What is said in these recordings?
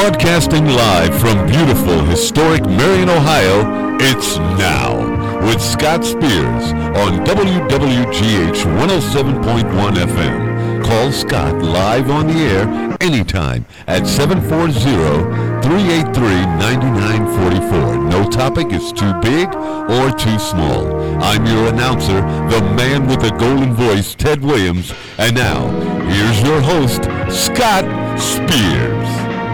Broadcasting live from beautiful, historic Marion, Ohio, it's Now with Scott Spears on WWGH 107.1 FM. Call Scott live on the air anytime at 740-383-9944. No topic is too big or too small. I'm your announcer, the man with the golden voice, Ted Williams. And now, here's your host, Scott Spears.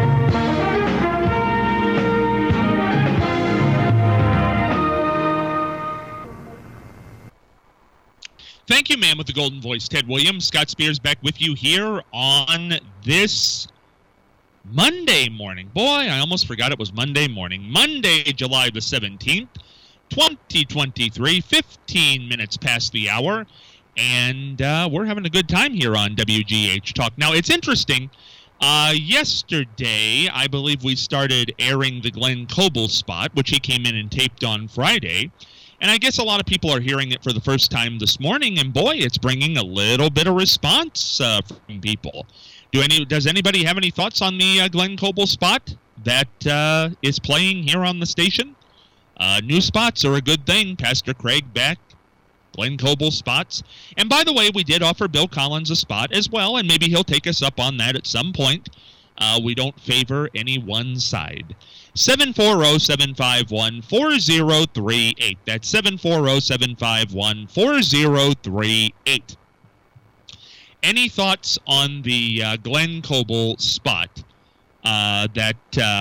Thank you, man with the golden voice, Ted Williams. Scott Spears back with you here on this Monday morning. Boy, I almost forgot it was Monday morning. Monday, July the 17th, 2023, 15 minutes past the hour, and we're having a good time here on WGH Talk. Now, it's interesting. Yesterday, I believe we started airing the Glenn Coble spot, which he came in and taped on Friday. And I guess a lot of people are hearing it for the first time this morning, and boy, it's bringing a little bit of response from people. Does anybody have any thoughts on the Glenn Coble spot that is playing here on the station? New spots are a good thing. Pastor Craig back, Glenn Coble spots. And by the way, we did offer Bill Collins a spot as well, and maybe he'll take us up on that at some point. We don't favor any one side. 740-751-4038. That's 740-751-4038. Any thoughts on the Glenn Coble spot that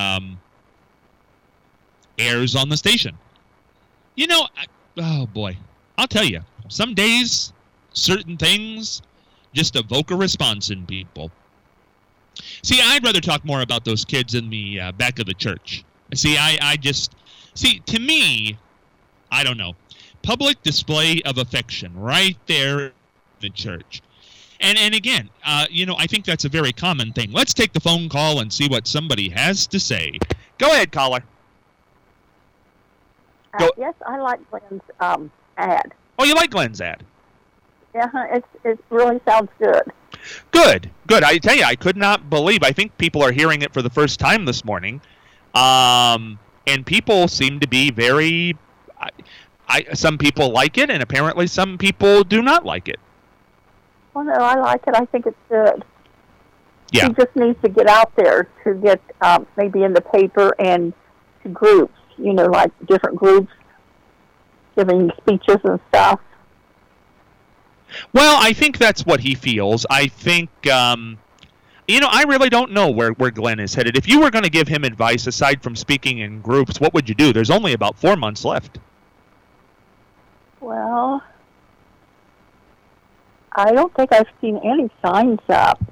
airs on the station? You know, oh boy, I'll tell you, some days, certain things just evoke a response in people. See, I'd rather talk more about those kids in the back of the church. See, to me, I don't know. Public display of affection right there in the church. And again, I think that's a very common thing. Let's take the phone call and see what somebody has to say. Go ahead, caller. Yes, I like Glenn's ad. Oh, you like Glenn's ad? Yeah, it really sounds good. Good. I tell you, I could not believe. I think people are hearing it for the first time this morning, and people seem to be very. Some people like it, and apparently some people do not like it. Well, no, I like it. I think it's good. Yeah. He just needs to get out there to get maybe in the paper and to groups. Like different groups giving speeches and stuff. Well, I think that's what he feels. I think, I really don't know where Glenn is headed. If you were going to give him advice, aside from speaking in groups, what would you do? There's only about 4 months left. Well, I don't think I've seen any signs up.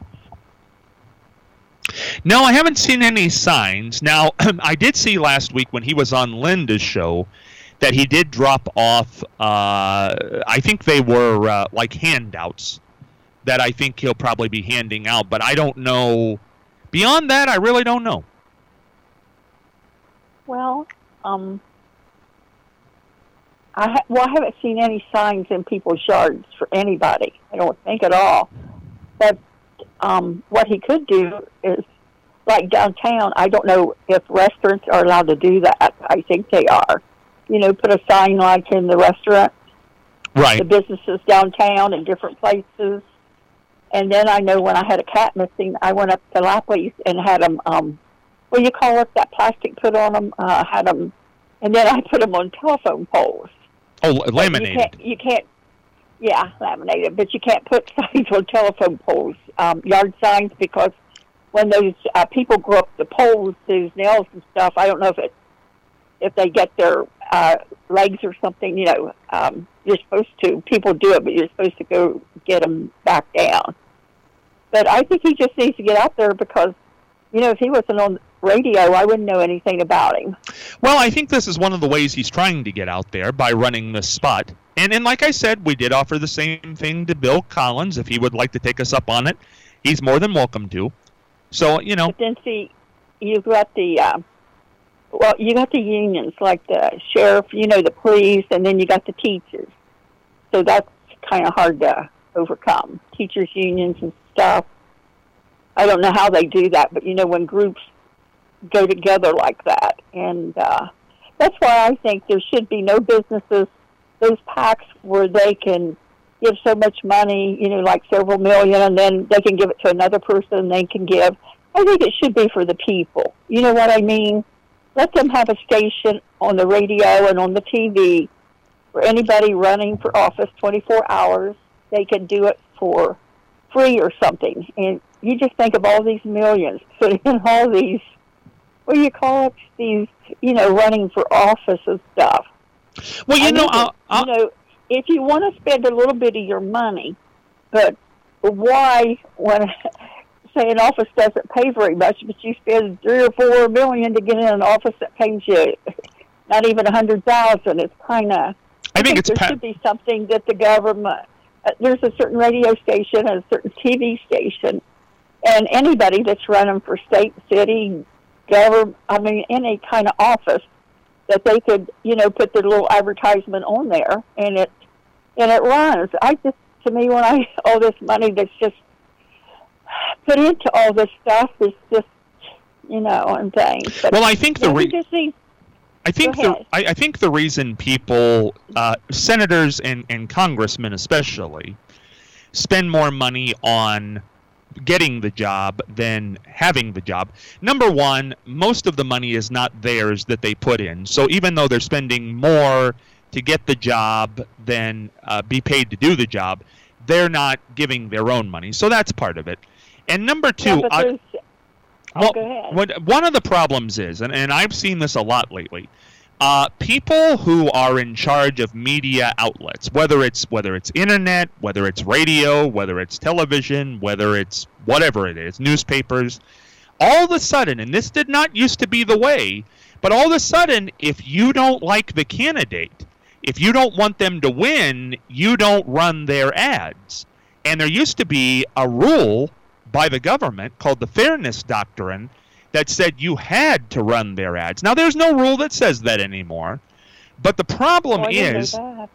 No, I haven't seen any signs. Now, I did see last week when he was on Linda's show that he did drop off, I think they were like handouts that I think he'll probably be handing out, but I don't know. Beyond that, I really don't know. Well, I haven't seen any signs in people's yards for anybody. I don't think at all. But what he could do is, like downtown, I don't know if restaurants are allowed to do that. I think they are. Put a sign like in the restaurant, right? The businesses downtown and different places. And then I know when I had a cat missing, I went up to Lapley's and had them, what do you call it, that plastic put on them, had them, and then I put them on telephone poles. Oh, laminated. You can't, yeah, laminated, but you can't put signs on telephone poles, yard signs, because when those people grow up the poles, those nails and stuff, I don't know if they get their legs or something, you're supposed to, people do it, but you're supposed to go get them back down. But I think he just needs to get out there because, if he wasn't on radio, I wouldn't know anything about him. Well, I think this is one of the ways he's trying to get out there by running this spot. And like I said, we did offer the same thing to Bill Collins. If he would like to take us up on it, he's more than welcome to. So, But then, see, you've got the unions, like the sheriff, the police, and then you got the teachers. So that's kind of hard to overcome, teachers' unions and stuff. I don't know how they do that, but when groups go together like that. And that's why I think there should be no businesses, those PACs where they can give so much money, like several million, and then they can give it to another person and they can give. I think it should be for the people. You know what I mean? Let them have a station on the radio and on the TV for anybody running for office 24 hours. They can do it for free or something. And you just think of all these millions put in all these, what do you call it, these, running for office and stuff. Well, if you want to spend a little bit of your money, but why, when, say, an office doesn't pay very much, but you spend $3 or $4 million to get in an office that pays you not even $100,000, it's kind of. I think there should be something that the government. There's a certain radio station and a certain TV station, and anybody that's running for state, city, government, any kind of office, that they could, put their little advertisement on there, and it runs. To me, when all this money that's just put into all this stuff is just, and things. But well, I think I think the reason people, senators and congressmen especially, spend more money on getting the job than having the job. Number one, most of the money is not theirs that they put in. So even though they're spending more to get the job than be paid to do the job, they're not giving their own money. So that's part of it. And number two, one of the problems is, and I've seen this a lot lately, people who are in charge of media outlets, whether it's internet, whether it's radio, whether it's television, whether it's whatever it is, newspapers, all of a sudden, and this did not used to be the way, but all of a sudden, if you don't like the candidate, if you don't want them to win, you don't run their ads. And there used to be a rule by the government called the Fairness Doctrine that said you had to run their ads. Now, there's no rule that says that anymore. But the problem is that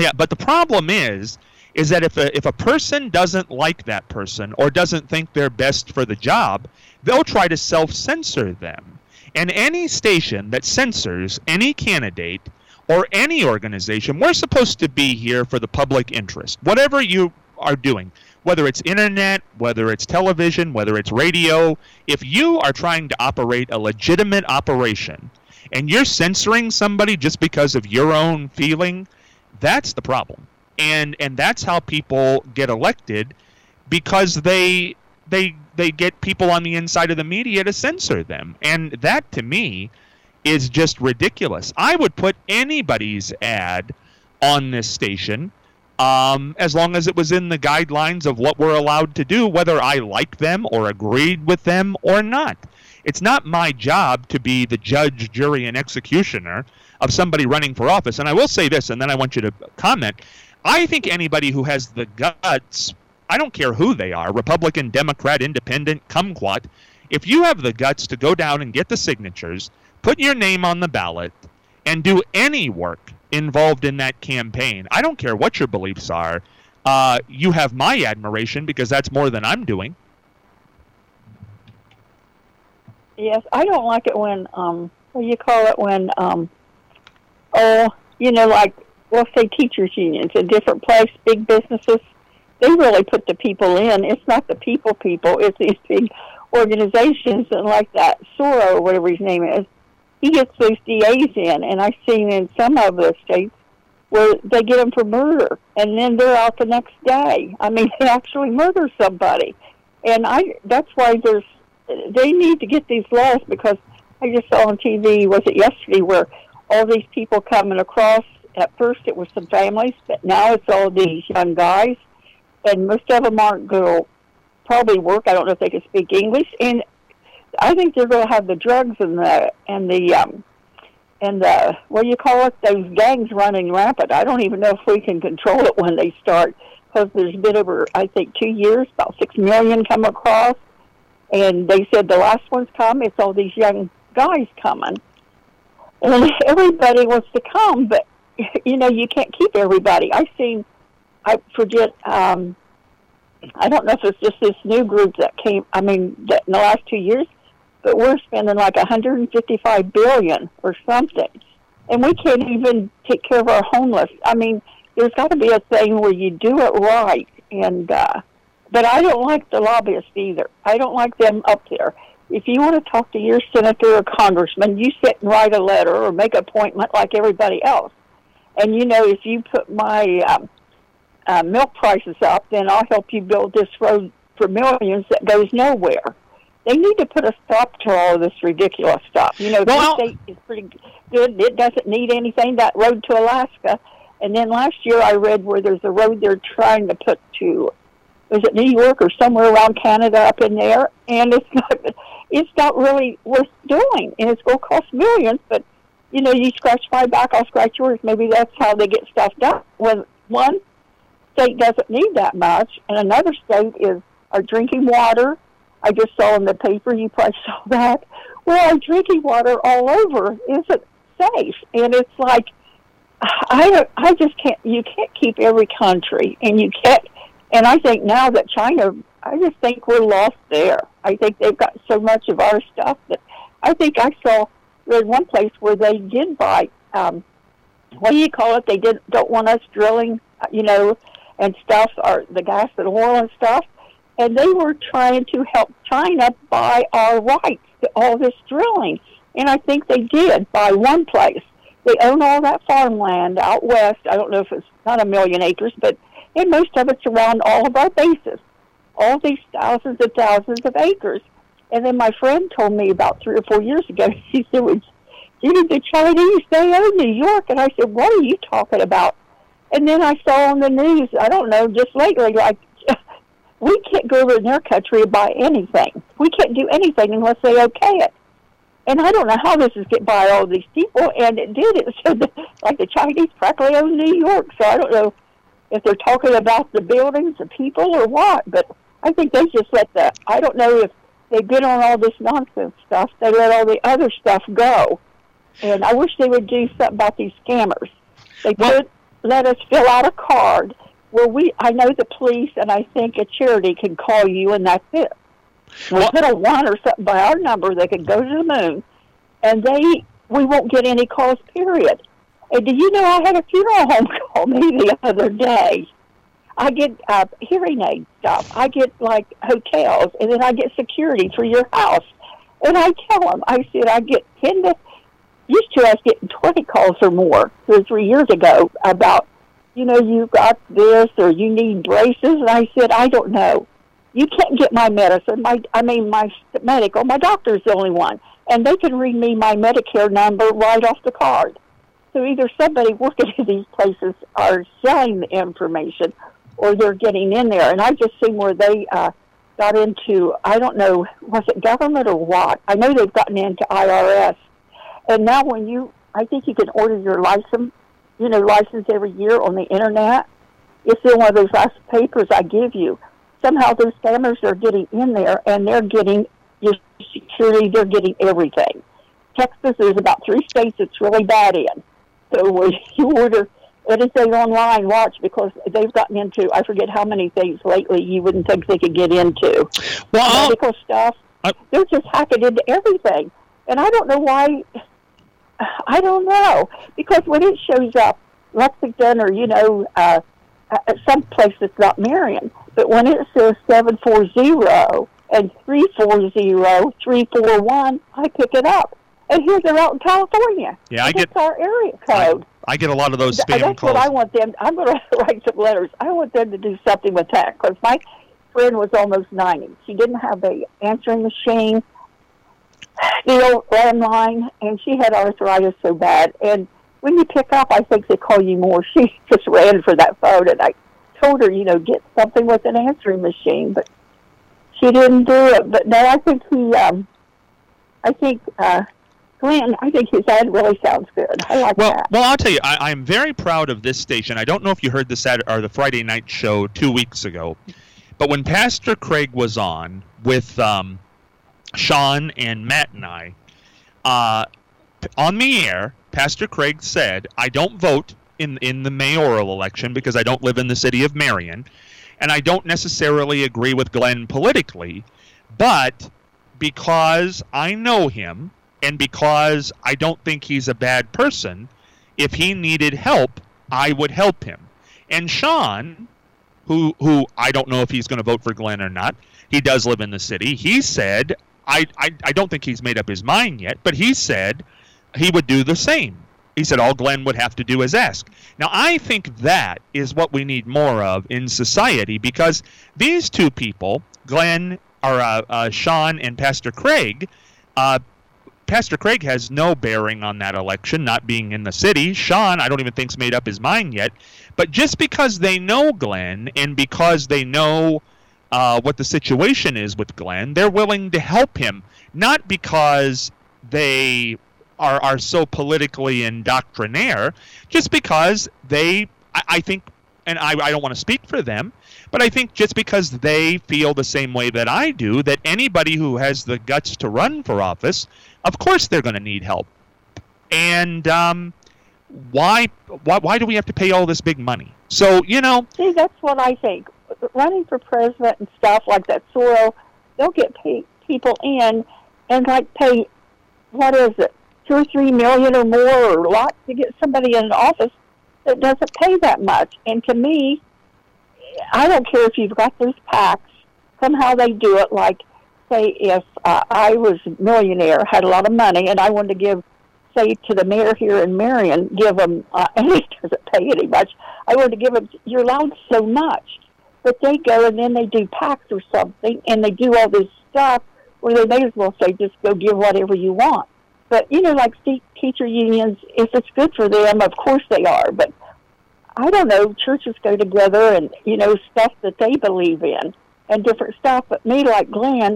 if a person doesn't like that person or doesn't think they're best for the job, they'll try to self-censor them. And any station that censors any candidate or any organization, we're supposed to be here for the public interest. Whatever you are doing, whether it's internet, whether it's television, whether it's radio, if you are trying to operate a legitimate operation and you're censoring somebody just because of your own feeling, that's the problem. And that's how people get elected, because they get people on the inside of the media to censor them. And that, to me, is just ridiculous. I would put anybody's ad on this station as long as it was in the guidelines of what we're allowed to do, whether I like them or agreed with them or not. It's not my job to be the judge, jury, and executioner of somebody running for office. And I will say this, and then I want you to comment. I think anybody who has the guts, I don't care who they are, Republican, Democrat, Independent, kumquat, if you have the guts to go down and get the signatures, put your name on the ballot, and do any work involved in that campaign, I don't care what your beliefs are, you have my admiration, because that's more than I'm doing. Yes, I don't like it when, like, let's say teachers' unions in different places, big businesses, they really put the people in. It's not the people, it's these big organizations, and like that Soros, whatever his name is, he gets those DAs in, and I've seen in some of the states where they get them for murder, and then they're out the next day. I mean, they actually murder somebody. And that's why they need to get these laws, because I just saw on TV, was it yesterday, where all these people coming across, at first it was some families, but now it's all these young guys, and most of them aren't going to probably work. I don't know if they can speak English, and I think they're going to have the drugs and the what do you call it? Those gangs running rampant. I don't even know if we can control it when they start, because there's been over, I think, 2 years, about 6 million come across, and they said the last one's come. It's all these young guys coming, and everybody wants to come, but you can't keep everybody. I forget. I don't know if it's just this new group that came, that in the last 2 years, but we're spending like $155 billion or something, and we can't even take care of our homeless. I mean, there's got to be a thing where you do it right, and but I don't like the lobbyists either. I don't like them up there. If you want to talk to your senator or congressman, you sit and write a letter or make an appointment like everybody else. And, you know, if you put my milk prices up, then I'll help you build this road for millions that goes nowhere. They need to put a stop to all of this ridiculous stuff. You know, this state is pretty good. It doesn't need anything, that road to Alaska. And then last year I read where there's a road they're trying to put to, was it New York or somewhere around Canada up in there? And it's not really worth doing. And it's going to cost millions, but, you know, you scratch my back, I'll scratch yours. Maybe that's how they get stuff done. When one state doesn't need that much, and another state is our drinking water. I just saw in the paper, you probably saw that. Well, our drinking water all over isn't safe. And it's like, I just can't, you can't keep every country, and you can't. And I think now that China, I just think we're lost there. I think they've got so much of our stuff that I think I read one place where they did buy, what do you call it? They don't want us drilling, you know, and stuff, or the gas and oil and stuff. And they were trying to help China buy our rights to all this drilling. And I think they did buy one place. They own all that farmland out west. I don't know if it's not 1 million acres, but and most of it's around all of our bases, all these thousands and thousands of acres. And then my friend told me about 3 or 4 years ago, he said, the Chinese, they own New York. And I said, what are you talking about? And then I saw on the news, I don't know, just lately, like, we can't go over in their country and buy anything. We can't do anything unless they okay it. And I don't know how this is getting by all these people, and it did. It said that, like, the Chinese practically own New York, so I don't know if they're talking about the buildings, the people, or what, but I think they just I don't know if they've been on all this nonsense stuff, they let all the other stuff go. And I wish they would do something about these scammers. They could let us fill out a card where I know the police and I think a charity can call you, and that's it. We put a 1 or something by our number, they could go to the moon, and we won't get any calls, period. And do you know, I had a funeral home call me the other day. I get hearing aid stuff. I get, like, hotels, and then I get security for your house. And I tell them, I said, I get 10 to, used to I was getting 20 calls or more 2 or 3 years ago about, you know, you got this or you need braces. And I said, I don't know. You can't get my medicine. My medical, my doctor's the only one. And they can read me my Medicare number right off the card. So either somebody working at these places are selling the information or they're getting in there. And I just seen where they got into, I don't know, was it government or what? I know they've gotten into IRS. And now I think you can order your license every year on the Internet. It's in one of those last papers I give you. Somehow those scammers are getting in there, and they're getting your security, they're getting everything. Texas is about 3 states it's really bad in. So when you order anything online, watch, because they've gotten into, I forget how many things lately you wouldn't think they could get into. Well, medical stuff, they're just hacking into everything. And I don't know why, I don't know. Because when it shows up, Lexington or, you know, some place that's not Marion, but when it says 740 and 340, 341, I pick it up. And here they're out in California. Yeah, that's our area code. I get a lot of those spam calls. That's what I want them. I'm going to write some letters. I want them to do something with that, because my friend was almost 90. She didn't have an answering machine, the old landline, and she had arthritis so bad. And when you pick up, I think they call you more. She just ran for that phone, and I told her, you know, get something with an answering machine, but she didn't do it. But no, I think Glenn, I think his ad really sounds good. I like that. Well, I'll tell you, I'm very proud of this station. I don't know if you heard the Friday night show 2 weeks ago, but when Pastor Craig was on with Sean and Matt and I, on the air, Pastor Craig said, I don't vote in the mayoral election because I don't live in the city of Marion, and I don't necessarily agree with Glenn politically, but because I know him and because I don't think he's a bad person, if he needed help, I would help him. And Sean, who I don't know if he's going to vote for Glenn or not, he does live in the city, he said, I don't think he's made up his mind yet, but he said he would do the same. He said all Glenn would have to do is ask. Now, I think that is what we need more of in society, because these two people, Glenn, or Sean and Pastor Craig, Pastor Craig has no bearing on that election, not being in the city. Sean, I don't even think's made up his mind yet. But just because they know Glenn and because they know what the situation is with Glenn, they're willing to help him, not because they are so politically indoctrinaire, just because I think, and I don't want to speak for them, but I think just because they feel the same way that I do, that anybody who has the guts to run for office, of course they're going to need help. And why do we have to pay all this big money? So, See, that's what I think. Running for president and stuff like that, Soros, they'll get people in and pay, what is it, $2 or $3 million or more or lots to get somebody in an office that doesn't pay that much. And to me, I don't care if you've got those PACs. Somehow they do it. Like, say, if I was a millionaire, had a lot of money, and I wanted to give, say, to the mayor here in Marion, give them, and he doesn't pay any much, I wanted to give them, you're allowed so much. But they go and then they do PACs or something, and they do all this stuff where they may as well say, just go give whatever you want. But, like teacher unions, if it's good for them, of course they are. But I don't know, churches go together and, stuff that they believe in and different stuff. But me, like Glenn,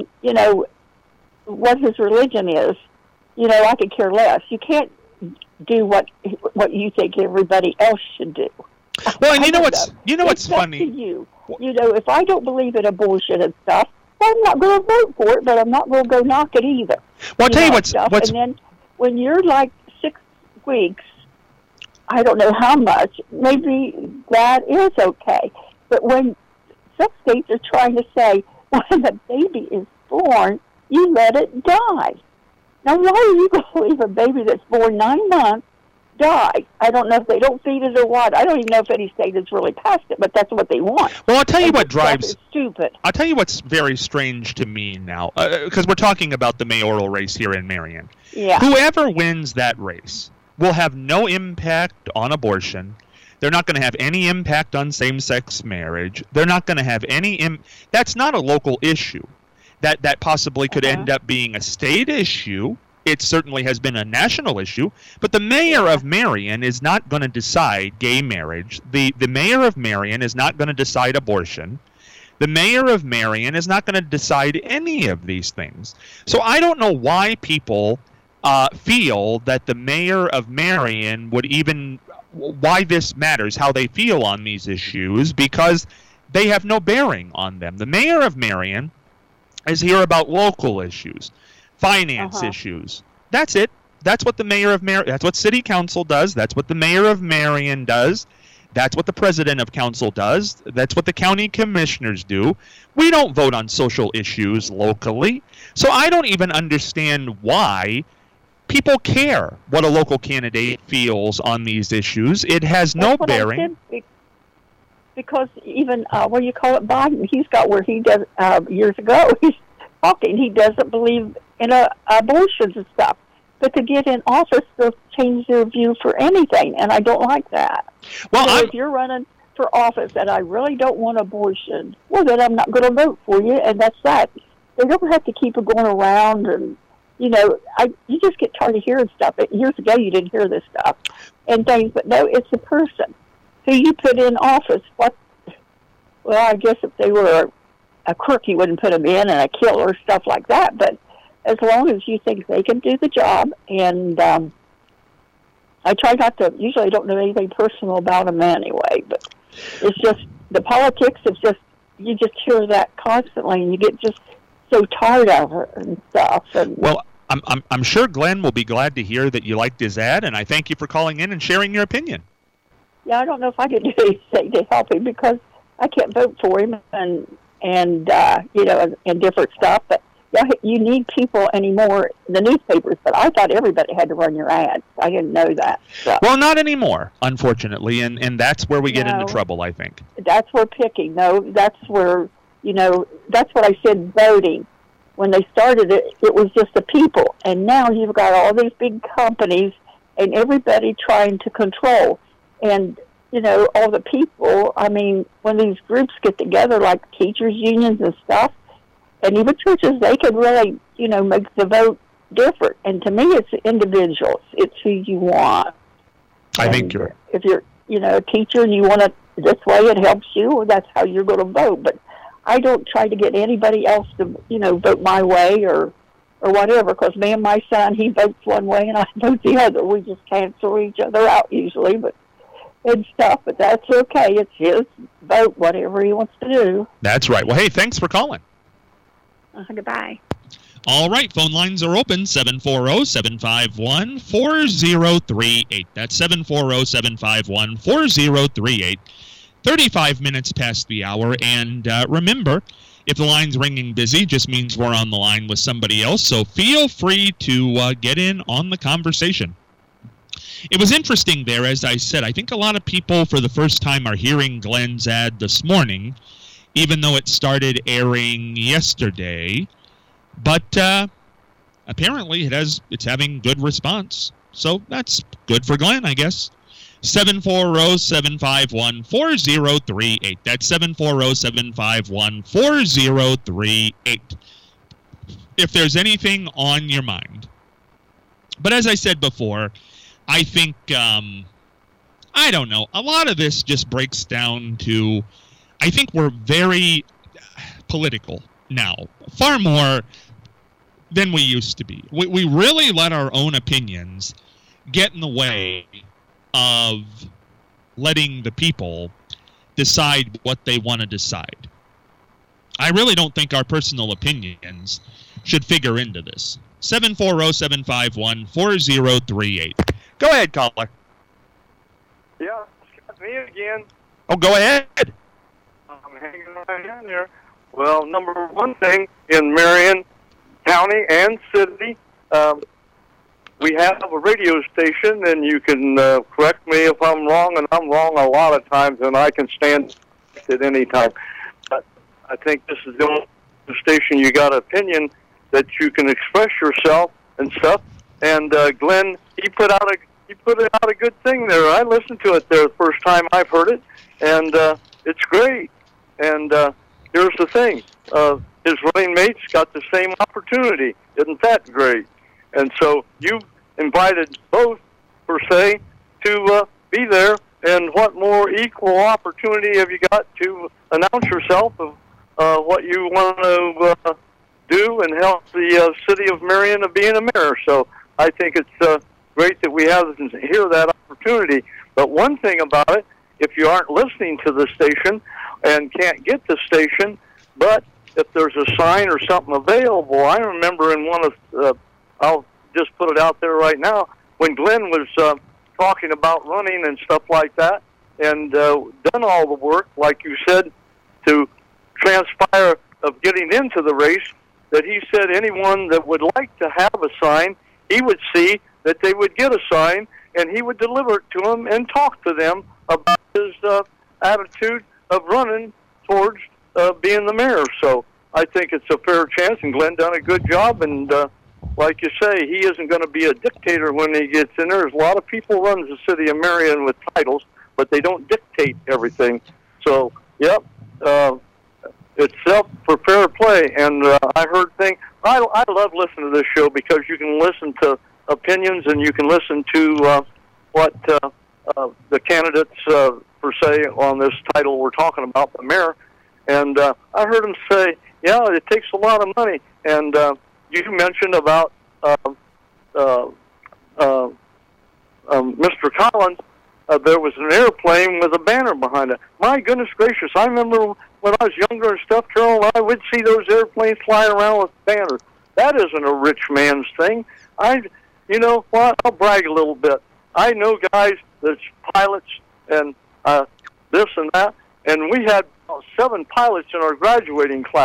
what his religion is, I could care less. You can't do what you think everybody else should do. Well, and what's funny? Up to you. If I don't believe in abortion and stuff, I'm not going to vote for it, but I'm not going to go knock it either. Well, I'll tell you what's... And then when you're 6 weeks, I don't know how much, maybe that is okay. But when some states are trying to say, when the baby is born, you let it die. Now, why are you going to leave a baby that's born 9 months die? I don't know if they don't feed it or what. I don't even know if any state has really passed it, but that's what they want. Well, I'll tell you what drives... It's stupid. I'll tell you what's very strange to me now, because we're talking about the mayoral race here in Marion. Yeah. Whoever wins that race will have no impact on abortion. They're not going to have any impact on same-sex marriage. They're not going to have any... That's not a local issue. That possibly could end up being a state issue. It certainly has been a national issue, but the mayor of Marion is not going to decide gay marriage. The mayor of Marion is not going to decide abortion. The mayor of Marion is not going to decide any of these things. So I don't know why people feel that the mayor of Marion would even, why this matters, how they feel on these issues, because they have no bearing on them. The mayor of Marion is here about local issues. Finance issues. That's it. That's what the mayor of Marion, that's what city council does. That's what the mayor of Marion does. That's what the president of council does. That's what the county commissioners do. We don't vote on social issues locally. So I don't even understand why people care what a local candidate feels on these issues. It has no bearing. Because even, what do you call it, Biden, he's got where he does, years ago, he's talking, he doesn't believe in abortions and stuff. But to get in office, they'll change their view for anything, and I don't like that. Well, so if you're running for office and I really don't want abortion, well, then I'm not going to vote for you, and that's that. They don't have to keep it going around, and, you just get tired of hearing stuff. Years ago, you didn't hear this stuff and things, but no, it's a person who you put in office. Well, I guess if they were a crook, you wouldn't put them in, and a killer, stuff like that, but as long as you think they can do the job, and I try not to, usually I don't know anything personal about them anyway, but it's just, the politics is just, you just hear that constantly, and you get just so tired of it and stuff. And, well, I'm sure Glenn will be glad to hear that you liked his ad, and I thank you for calling in and sharing your opinion. Yeah, I don't know if I could do anything to help him, because I can't vote for him, and different stuff, but you need people anymore in the newspapers, but I thought everybody had to run your ads. I didn't know that. So. Well, not anymore, unfortunately, and that's where we get into trouble, I think. That's where picking. No, that's where, that's what I said, voting. When they started it, it was just the people. And now you've got all these big companies and everybody trying to control. And, all the people, I mean, when these groups get together, like teachers' unions and stuff, and even churches, they could really, make the vote different. And to me, it's individuals. It's who you want. I think you're... If you're, a teacher and you want to, this way it helps you, well, that's how you're going to vote. But I don't try to get anybody else to, vote my way or whatever, because me and my son, he votes one way and I vote the other. We just cancel each other out usually, but that's okay. It's his vote, whatever he wants to do. That's right. Well, hey, thanks for calling. Goodbye. All right, phone lines are open, 740-751-4038. That's 740-751-4038. 35 minutes past the hour, and remember, if the line's ringing busy, just means we're on the line with somebody else, so feel free to get in on the conversation. It was interesting there, as I said. I think a lot of people for the first time are hearing Glenn's ad this morning, even though it started airing yesterday. But apparently it's having good response. So that's good for Glenn, I guess. 740-751-4038. That's 740-751-4038. If there's anything on your mind. But as I said before, I think, I don't know, a lot of this just breaks down to, I think we're very political now, far more than we used to be. We really let our own opinions get in the way of letting the people decide what they want to decide. I really don't think our personal opinions should figure into this. 740-751-4038. Go ahead, caller. Yeah, it's me again. Oh, go ahead. I'm hanging right in here. Well, number one thing, in Marion County and City, we have a radio station, and you can correct me if I'm wrong, and I'm wrong a lot of times, and I can stand at any time. But I think this is the only station you got an opinion that you can express yourself and stuff. And Glenn, he put out a good thing there. I listened to it there the first time I've heard it, and it's great. And here's the thing: his running mates got the same opportunity. Isn't that great? And so you've invited both, per se, to be there. And what more equal opportunity have you got to announce yourself of what you want to do and help the city of Marion of being a mayor? So I think it's great that we have here that opportunity. But one thing about it, if you aren't listening to the station and can't get the station, but if there's a sign or something available, I remember in one of, I'll just put it out there right now, when Glenn was talking about running and stuff like that, and done all the work, like you said, to transpire of getting into the race, that he said anyone that would like to have a sign, he would see that they would get a sign, and he would deliver it to them and talk to them about his attitude of running towards being the mayor. So I think it's a fair chance, and Glenn done a good job, and like you say, he isn't going to be a dictator when he gets in there. There's a lot of people run the city of Marion with titles, but they don't dictate everything. So, yep, it's self for fair play, and I heard things. I love listening to this show because you can listen to opinions and you can listen to what the candidates, per se, on this title we're talking about, the mayor. And I heard him say, yeah, it takes a lot of money. And you mentioned about Mr. Collins. There was an airplane with a banner behind it. My goodness gracious, I remember when I was younger and stuff, Carol and I would see those airplanes flying around with banners. That isn't a rich man's thing. You know what? I'll brag a little bit. I know guys that's pilots and this and that, and we had 7 pilots in our graduating class,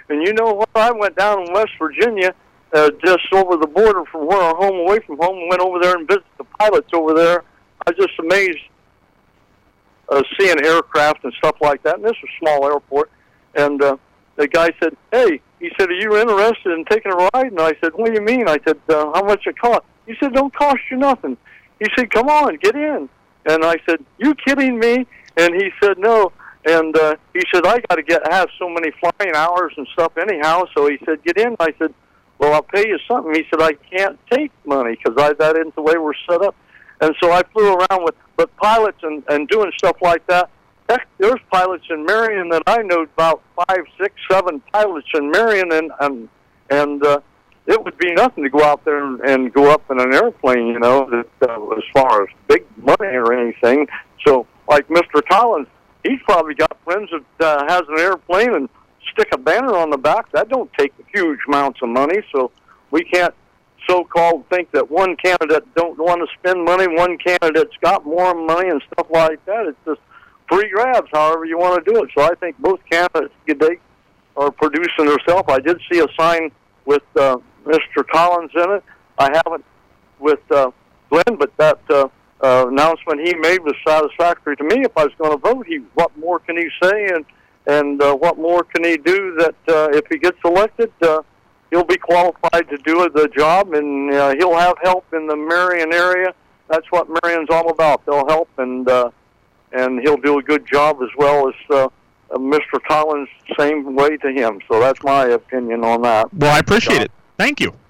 And you know what? I went down in West Virginia, just over the border from where our home, away from home, and went over there and visited the pilots over there. I was just amazed seeing aircraft and stuff like that. And this was a small airport. And the guy said, hey, he said, are you interested in taking a ride? And I said, what do you mean? I said, how much it cost? He said, don't cost you nothing. He said, come on, get in. And I said, you kidding me? And he said, no. And he said, I got to have so many flying hours and stuff anyhow. So he said, get in. I said, well, I'll pay you something. He said, I can't take money because that isn't the way we're set up. And so I flew around with pilots and doing stuff like that. Heck, there's pilots in Marion that I know, about 5, 6, 7 pilots in Marion, and it would be nothing to go out there and go up in an airplane, you know, as far as big money or anything. So, like Mr. Collins, he's probably got friends that has an airplane and stick a banner on the back. That don't take huge amounts of money, so we can't so-called think that one candidate don't want to spend money, one candidate's got more money and stuff like that. It's just free grabs, however you want to do it. So I think both candidates today are producing themselves. I did see a sign with Mr. Collins in it. I haven't with Glenn, but that announcement he made was satisfactory to me. If I was going to vote, what more can he say, and what more can he do that if he gets elected, he'll be qualified to do the job, and he'll have help in the Marion area. That's what Marion's all about. They'll help, and he'll do a good job as well as Mr. Collins, same way to him. So that's my opinion on that. Well, I appreciate it. Thank you.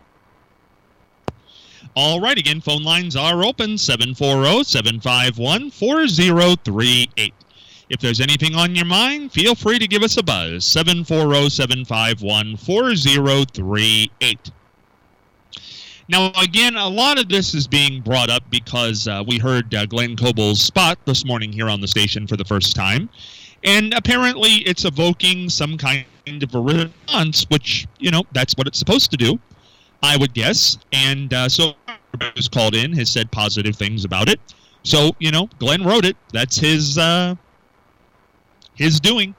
All right, again, phone lines are open, 740-751-4038. If there's anything on your mind, feel free to give us a buzz, 740-751-4038. Now, again, a lot of this is being brought up because we heard Glenn Cobal's spot this morning here on the station for the first time, and apparently it's evoking some kind of a response, which, you know, that's what it's supposed to do, I would guess. And so everybody who's called in has said positive things about it. So, you know, Glenn wrote it. That's his doing.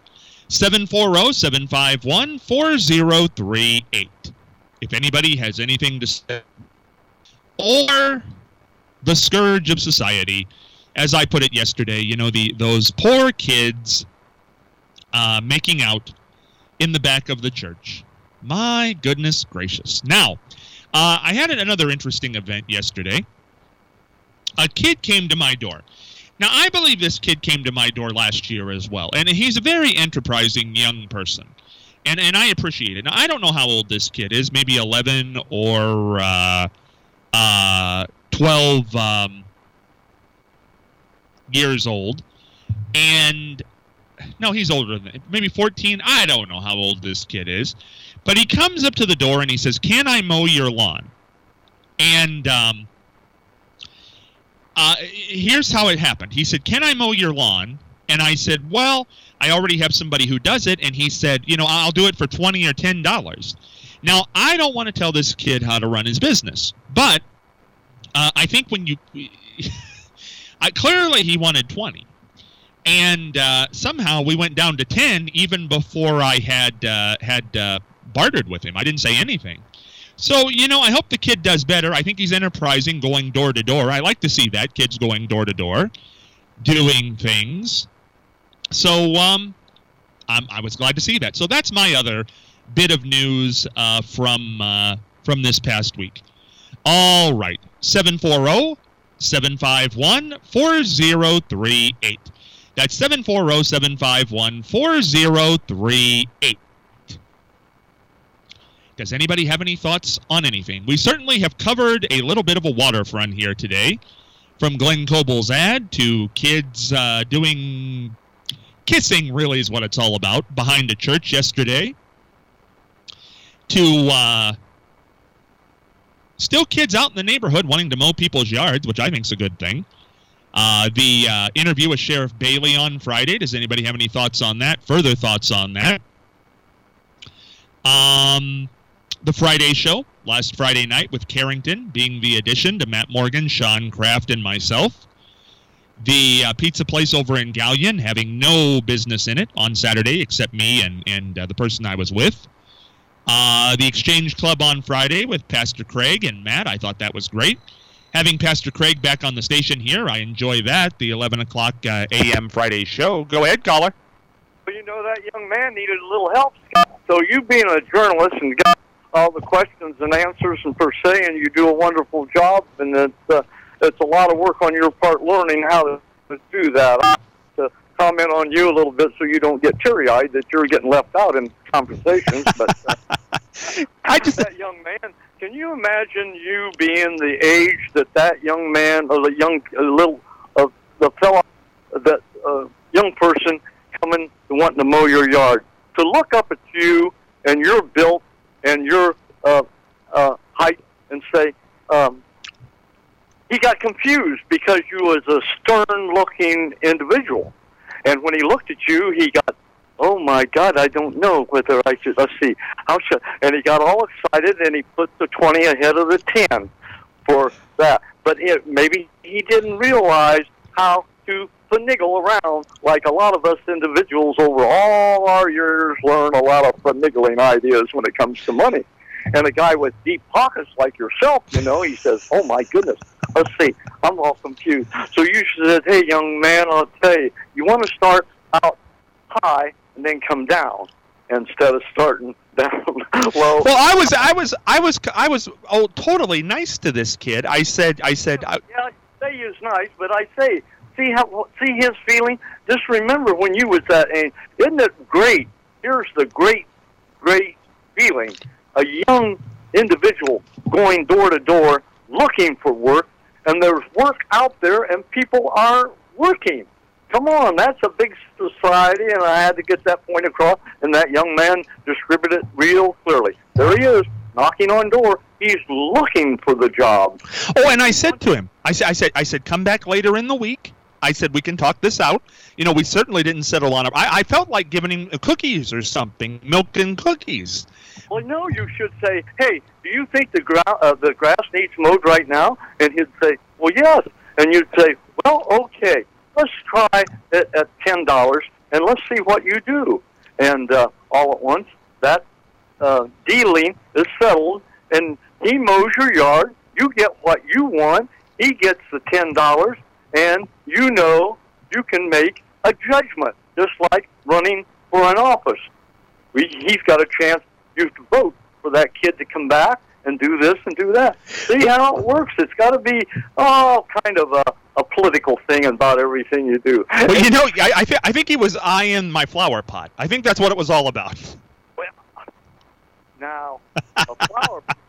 740-751-4038. If anybody has anything to say, or the scourge of society, as I put it yesterday, you know, those poor kids making out in the back of the church. My goodness gracious. Now, I had another interesting event yesterday. A kid came to my door. Now, I believe this kid came to my door last year as well, and he's a very enterprising young person, and I appreciate it. Now, I don't know how old this kid is, maybe 11 or 12 years old, and no, he's older than that, maybe 14. I don't know how old this kid is, but he comes up to the door and he says, "Can I mow your lawn?" And here's how it happened. He said, "Can I mow your lawn?" And I said, "Well, I already have somebody who does it." And he said, "You know, I'll do it for $20 or $10. Now, I don't want to tell this kid how to run his business, but I think when you clearly he wanted 20. And somehow we went down to 10 even before I had bartered with him. I didn't say anything. So, you know, I hope the kid does better. I think he's enterprising, going door to door. I like to see that, kids going door to door, doing things. So I was glad to see that. So that's my other bit of news from this past week. All right, 740-751-4038. That's 740-751-4038. Does anybody have any thoughts on anything? We certainly have covered a little bit of a waterfront here today, from Glenn Cobal's ad to kids doing kissing, really is what it's all about, behind a church yesterday, to still kids out in the neighborhood wanting to mow people's yards, which I think is a good thing. The interview with Sheriff Bailey on Friday. Does anybody have any thoughts on that? Further thoughts on that? The Friday show, last Friday night with Carrington being the addition to Matt Morgan, Sean Kraft, and myself. The pizza place over in Galleon having no business in it on Saturday except me and the person I was with. The Exchange Club on Friday with Pastor Craig and Matt. I thought that was great. Having Pastor Craig back on the station here, I enjoy that. The 11 o'clock a.m. Friday show. Go ahead, caller. Well, you know, that young man needed a little help, Scott. So you being a journalist and got all the questions and answers and per se, and you do a wonderful job, and it's a lot of work on your part learning how to do that. I have to comment on you a little bit so you don't get teary-eyed that you're getting left out in conversations. But that young man, can you imagine you being the age that young man, or the young person coming and wanting to mow your yard, to look up at you and your built and your height and say, he got confused because you was a stern-looking individual. And when he looked at you, he got, oh, my God, I don't know whether I should, let's see, how should, and he got all excited, and he put the 20 ahead of the 10 for that. But maybe he didn't realize how to finagle around like a lot of us individuals over all our years learn a lot of finagling ideas when it comes to money. And a guy with deep pockets like yourself, you know, he says, oh, my goodness, let's see, I'm all confused. So you said, hey, young man, I'll tell you, you want to start out high and then come down instead of starting down low. Well, I was totally nice to this kid. I said. Yeah, I say he was nice, but I say, see his feeling. Just remember when you was that age. Isn't it great? Here's the great feeling: a young individual going door to door looking for work, and there's work out there, and people are working. Come on, that's a big society, and I had to get that point across, and that young man described it real clearly. There he is, knocking on door. He's looking for the job. Oh, and I said to him, I said, come back later in the week. I said, we can talk this out. You know, we certainly didn't settle on it. I felt like giving him cookies or something, milk and cookies. Well, no, you should say, hey, do you think the grass needs mowed right now? And he'd say, well, yes. And you'd say, well, okay. Let's try it at $10, and let's see what you do. And all at once, that dealing is settled, and he mows your yard. You get what you want. He gets the $10, and you know you can make a judgment, just like running for an office. He's got a chance you to vote for that kid to come back and do this and do that. See how it works. It's got to be kind of a political thing about everything you do. Well, you know, I think he was eyeing my flower pot. I think that's what it was all about. Well, now, a flower pot.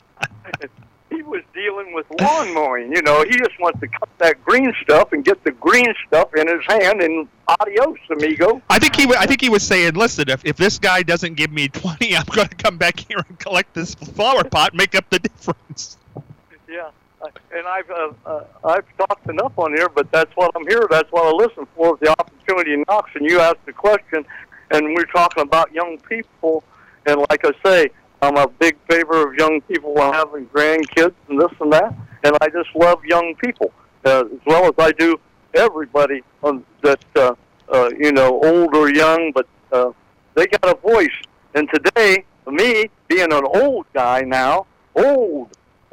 He was dealing with lawn mowing. You know, he just wants to cut that green stuff and get the green stuff in his hand, and adios, amigo. I think he was saying, listen, if this guy doesn't give me 20, I'm going to come back here and collect this flower pot and make up the difference. Yeah, and I've talked enough on here, but that's what I'm here. That's what I listen for. If the opportunity knocks and you ask the question, and we're talking about young people, and like I say, I'm a big favor of young people having grandkids and this and that, and I just love young people as well as I do everybody that you know, old or young, but they got a voice. And today, me being an old guy now, old,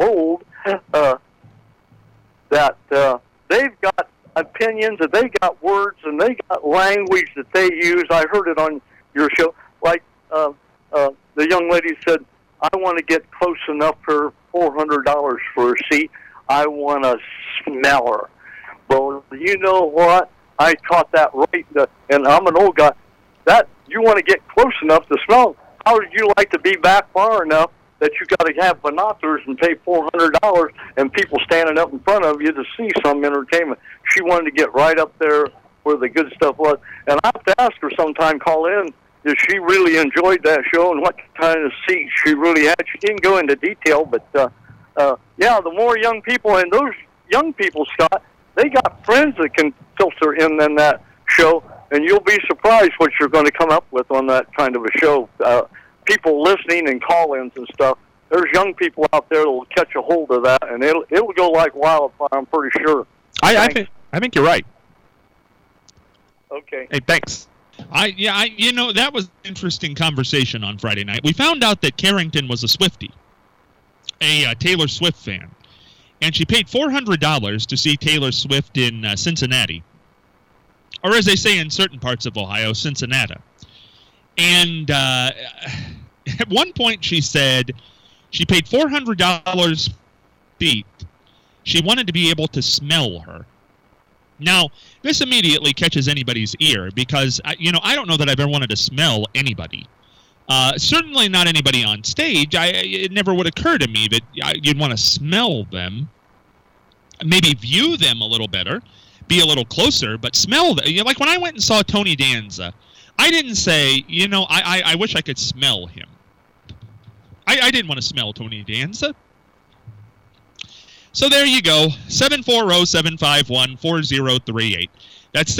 that they've got opinions and they got words and they got language that they use. I heard it on your show, like. The young lady said, I want to get close enough for $400 for a seat. I want to smell her. Well, you know what? I caught that right, and I'm an old guy. That you want to get close enough to smell. How would you like to be back far enough that you got to have binoculars and pay $400 and people standing up in front of you to see some entertainment? She wanted to get right up there where the good stuff was. And I have to ask her sometime, call in, if she really enjoyed that show and what kind of seats she really had. She didn't go into detail, but yeah, the more young people, and those young people, Scott, they got friends that can filter in that show, and you'll be surprised what you're going to come up with on that kind of a show. People listening and call-ins and stuff. There's young people out there that will catch a hold of that, and it'll go like wildfire, I'm pretty sure. I think you're right. Okay. Hey, thanks. That was an interesting conversation on Friday night. We found out that Carrington was a Swiftie, a Taylor Swift fan, and she paid $400 to see Taylor Swift in Cincinnati, or as they say in certain parts of Ohio, Cincinnati. And at one point she said she paid $400 feet. She wanted to be able to smell her. Now, this immediately catches anybody's ear because, I don't know that I've ever wanted to smell anybody. Certainly not anybody on stage. It never would occur to me that you'd want to smell them, maybe view them a little better, be a little closer, but smell them. Like when I went and saw Tony Danza, I didn't say, I wish I could smell him. I didn't want to smell Tony Danza. So there you go, 740-751-4038. That's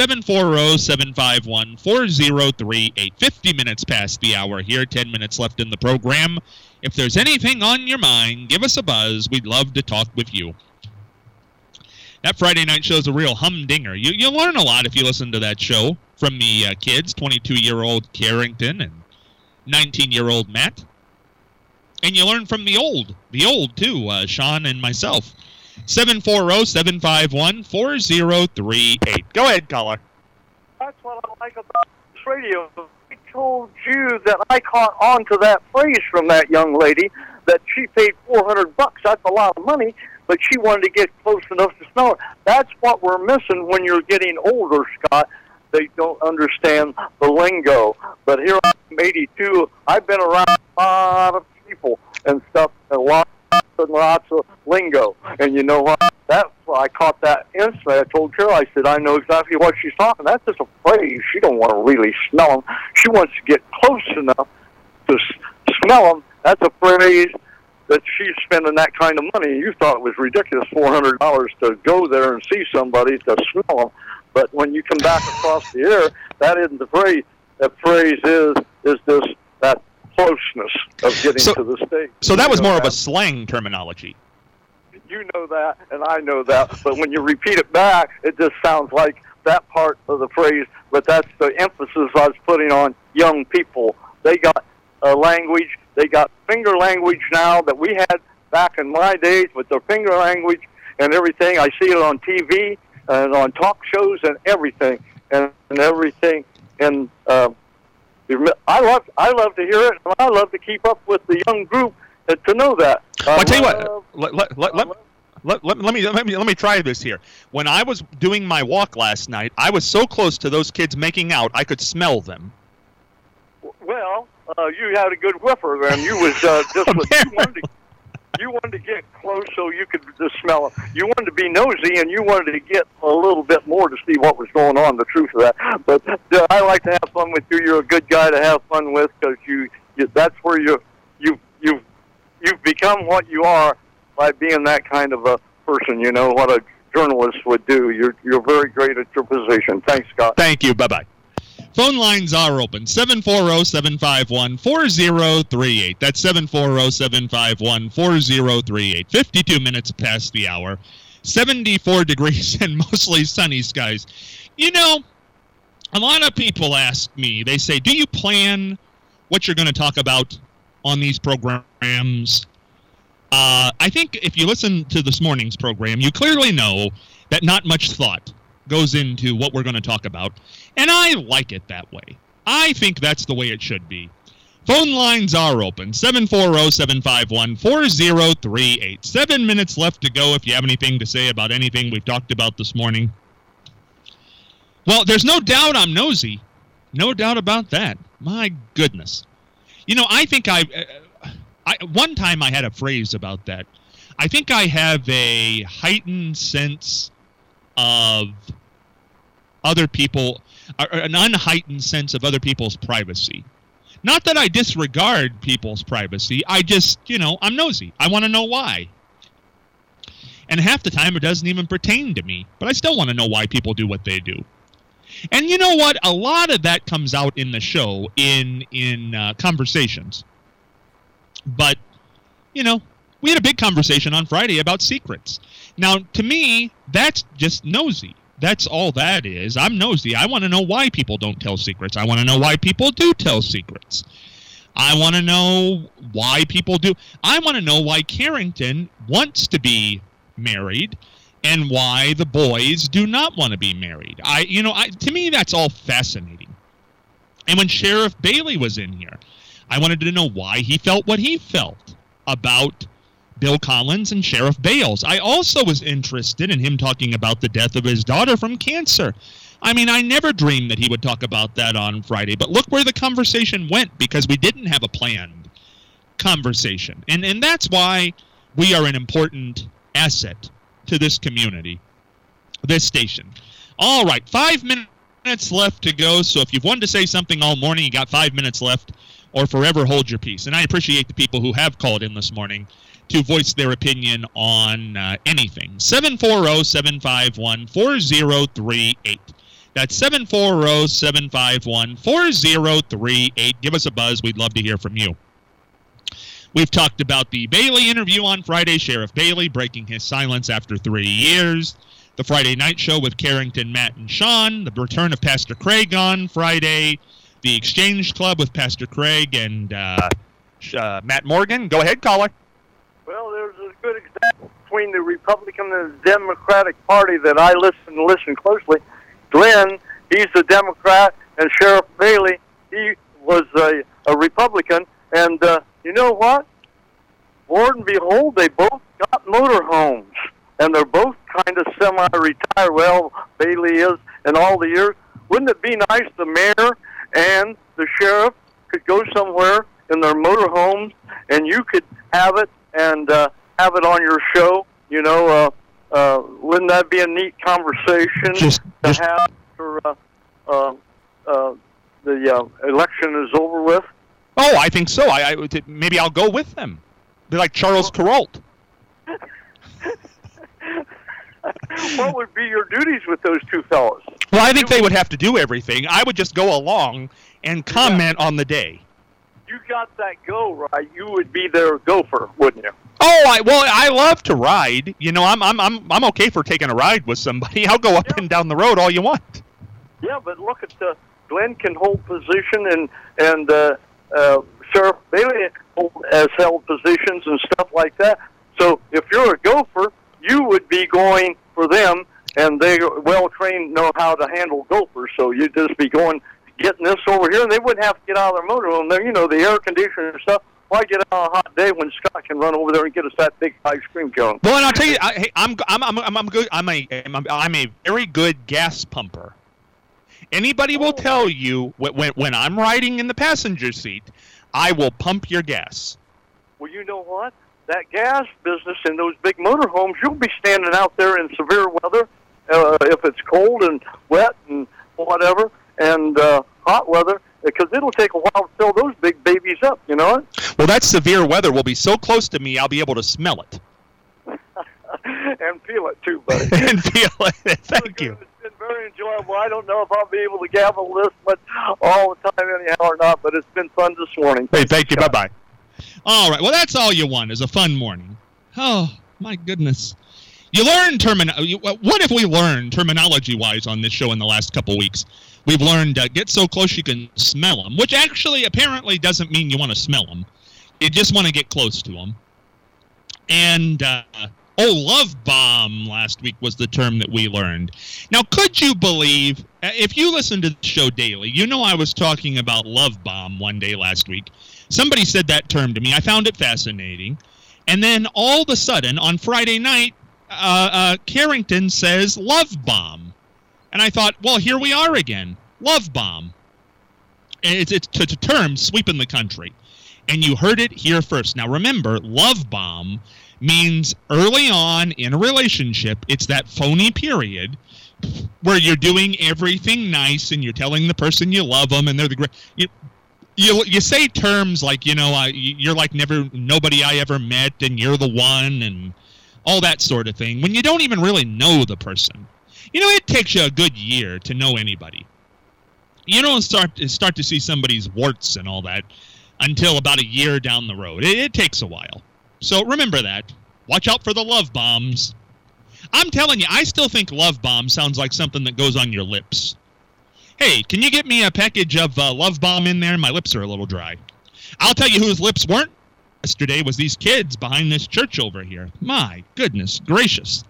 740-751-4038. 50 minutes past the hour here, 10 minutes left in the program. If there's anything on your mind, give us a buzz. We'd love to talk with you. That Friday night show's a real humdinger. You'll learn a lot if you listen to that show from the kids, 22-year-old Carrington and 19-year-old Matt. And you learn from the old too, Sean and myself. 740-751-4038. Go ahead, caller. That's what I like about this radio. I told you that I caught on to that phrase from that young lady that she paid $400. That's a lot of money, but she wanted to get close enough to smell it. That's what we're missing when you're getting older, Scott. They don't understand the lingo. But here I'm 82. I've been around a lot of people and stuff, and lots of lingo. And you know what? That's why I caught that instantly. I told Carol, I said, I know exactly what she's talking. That's just a phrase. She don't want to really smell them. She wants to get close enough to smell them. That's a phrase that she's spending that kind of money. You thought it was ridiculous, $400 to go there and see somebody to smell them. But when you come back across the air, that isn't the phrase. The phrase is this, that closeness of getting to the stage. So that was more of a slang terminology. You know that, and I know that. But when you repeat it back, it just sounds like that part of the phrase. But that's the emphasis I was putting on young people. They got a language. They got finger language now that we had back in my days with the finger language and everything. I see it on TV and on talk shows and everything. And everything. And I love to hear it, and I love to keep up with the young group to know that. Well, I tell you what. Let me try this here. When I was doing my walk last night, I was so close to those kids making out, I could smell them. Well, you had a good whiffer then. You was just you wanted to get close so you could just smell them. You wanted to be nosy, and you wanted to get a little bit more to see what was going on. The truth of that. But I like to have fun with you. You're a good guy to have fun with because you that's where you've become what you are by being that kind of a person. You know what a journalist would do. You're very great at your position. Thanks, Scott. Thank you. Bye-bye. Phone lines are open, 740-751-4038. That's 740-751-4038. 52 minutes past the hour, 74 degrees and mostly sunny skies. You know, a lot of people ask me, they say, do you plan what you're going to talk about on these programs? I think if you listen to this morning's program, you clearly know that not much thought goes into what we're going to talk about, and I like it that way. I think that's the way it should be. Phone lines are open, 740-751-4038. 7 minutes left to go if you have anything to say about anything we've talked about this morning. Well, there's no doubt I'm nosy. No doubt about that. My goodness. You know, I think one time I had a phrase about that. I think I have a heightened sense of other people, an unheightened sense of other people's privacy. Not that I disregard people's privacy. I just, I'm nosy. I want to know why. And half the time it doesn't even pertain to me. But I still want to know why people do what they do. And you know what? A lot of that comes out in the show in conversations. But, we had a big conversation on Friday about secrets. Now, to me, that's just nosy. That's all that is. I'm nosy. I want to know why people don't tell secrets. I want to know why people do tell secrets. I want to know why people do. I want to know why Carrington wants to be married and why the boys do not want to be married. To me, that's all fascinating. And when Sheriff Bailey was in here, I wanted to know why he felt what he felt about Bill Collins and Sheriff Bales. I also was interested in him talking about the death of his daughter from cancer. I mean, I never dreamed that he would talk about that on Friday, but look where the conversation went, because we didn't have a planned conversation. And that's why we are an important asset to this community, this station. All right, 5 minutes left to go, so if you've wanted to say something all morning, you got 5 minutes left, or forever hold your peace. And I appreciate the people who have called in this morning to voice their opinion on anything. 740-751-4038. That's 740-751-4038. Give us a buzz. We'd love to hear from you. We've talked about the Bailey interview on Friday, Sheriff Bailey breaking his silence after 3 years, the Friday night show with Carrington, Matt, and Sean, the return of Pastor Craig on Friday, the Exchange Club with Pastor Craig and Matt Morgan. Go ahead, caller. Well, there's a good example between the Republican and the Democratic Party that I listen closely. Glenn, he's a Democrat, and Sheriff Bailey, he was a Republican. And you know what? Lord and behold, they both got motorhomes, and they're both kind of semi-retired. Well, Bailey is in all the years. Wouldn't it be nice the mayor and the sheriff could go somewhere in their motorhomes, and you could have it and have it on your show? You know, wouldn't that be a neat conversation to have after the election is over with? Oh, I think so. Maybe I'll go with them. Be like Charles Kuralt. What would be your duties with those two fellas? Well, I think they would have to do everything. I would just go along and comment on the day. You got that go right. You would be their gopher, wouldn't you? Oh, I love to ride. You know, I'm okay for taking a ride with somebody. I'll go up and down the road all you want. Yeah, but look at Glenn can hold position, and Sheriff Bailey has held positions and stuff like that. So if you're a gopher, you would be going for them, and they well-trained know how to handle gophers. So you'd just be getting this over here, and they wouldn't have to get out of their motorhome. There, you know, the air conditioner and stuff. Why get out on a hot day when Scott can run over there and get us that big ice cream cone? Well, and I'll tell you, I'm good. I'm a very good gas pumper. Anybody will tell you when I'm riding in the passenger seat, I will pump your gas. Well, you know what? That gas business in those big motorhomes, you'll be standing out there in severe weather, if it's cold and wet and whatever, and hot weather, because it'll take a while to fill those big babies up, you know? Well, that severe weather will be so close to me, I'll be able to smell it. And feel it, too, buddy. And feel it. Thank you. It's been very enjoyable. I don't know if I'll be able to gavel this much all the time anyhow or not, but it's been fun this morning. Hey, thank you. Bye-bye. All right. Well, that's all you want is a fun morning. Oh, my goodness. You learn what if we learned terminology-wise on this show in the last couple weeks? We've learned get so close you can smell them, which actually apparently doesn't mean you want to smell them. You just want to get close to them. And, love bomb last week was the term that we learned. Now, could you believe, if you listen to the show daily, you know I was talking about love bomb one day last week. Somebody said that term to me. I found it fascinating. And then all of a sudden, on Friday night, Carrington says love bomb. And I thought, well, here we are again. Love bomb. It's a term sweeping the country. And you heard it here first. Now, remember, love bomb means early on in a relationship, it's that phony period where you're doing everything nice and you're telling the person you love them and they're the great. You say terms like, you know, you're like nobody I ever met and you're the one and all that sort of thing when you don't even really know the person. You know, it takes you a good year to know anybody. You don't start to see somebody's warts and all that until about a year down the road. It takes a while. So remember that. Watch out for the love bombs. I'm telling you, I still think Love Bomb sounds like something that goes on your lips. Hey, can you get me a package of Love Bomb in there? My lips are a little dry. I'll tell you whose lips weren't yesterday was these kids behind this church over here. My goodness gracious.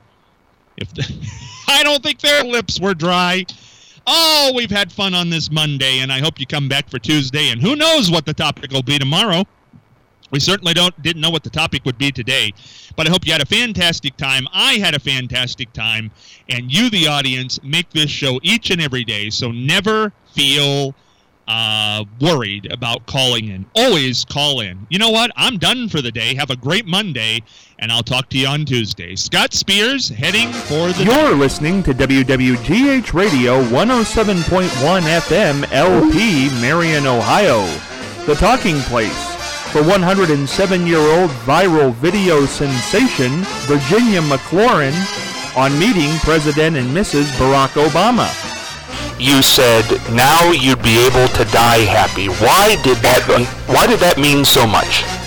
I don't think their lips were dry. Oh, we've had fun on this Monday, and I hope you come back for Tuesday, and who knows what the topic will be tomorrow. We certainly didn't know what the topic would be today, but I hope you had a fantastic time. I had a fantastic time, and you, the audience, make this show each and every day, so never feel worried about calling in. Always call in. You know what? I'm done for the day. Have a great Monday, and I'll talk to you on Tuesday. Scott Spears heading for the... You're listening to WWGH Radio 107.1 FM LP, Marion, Ohio. The talking place for 107-year-old viral video sensation Virginia McLaurin on meeting President and Mrs. Barack Obama. You said now you'd be able to die happy. Why did that mean so much?